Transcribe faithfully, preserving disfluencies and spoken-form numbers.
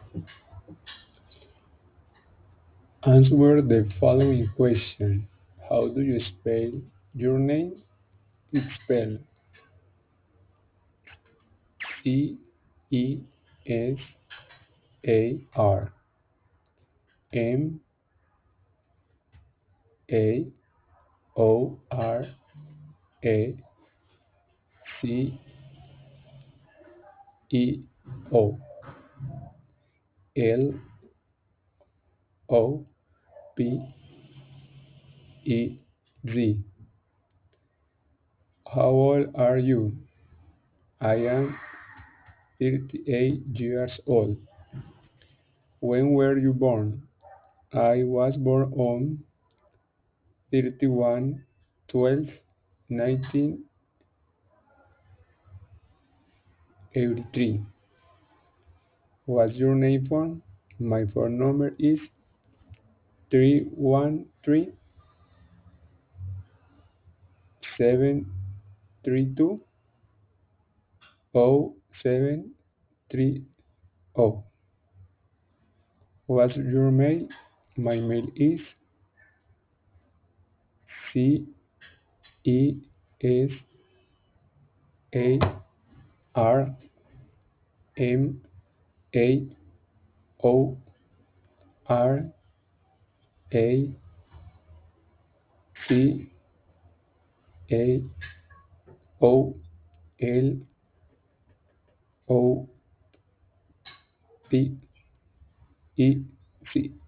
Answer the following question. How do you spell your name? It's spelled C E S A R M A O R A C E O L O P E Z. How old are you? I am thirty-eight years old. When were you born? I was born on thirty-one twelve nineteen eighty-three. What's your name phone? My phone number is three one three seven three two zero seven three zero. What's your mail? My mail is C E S A R M A O R A C A O L O P E C.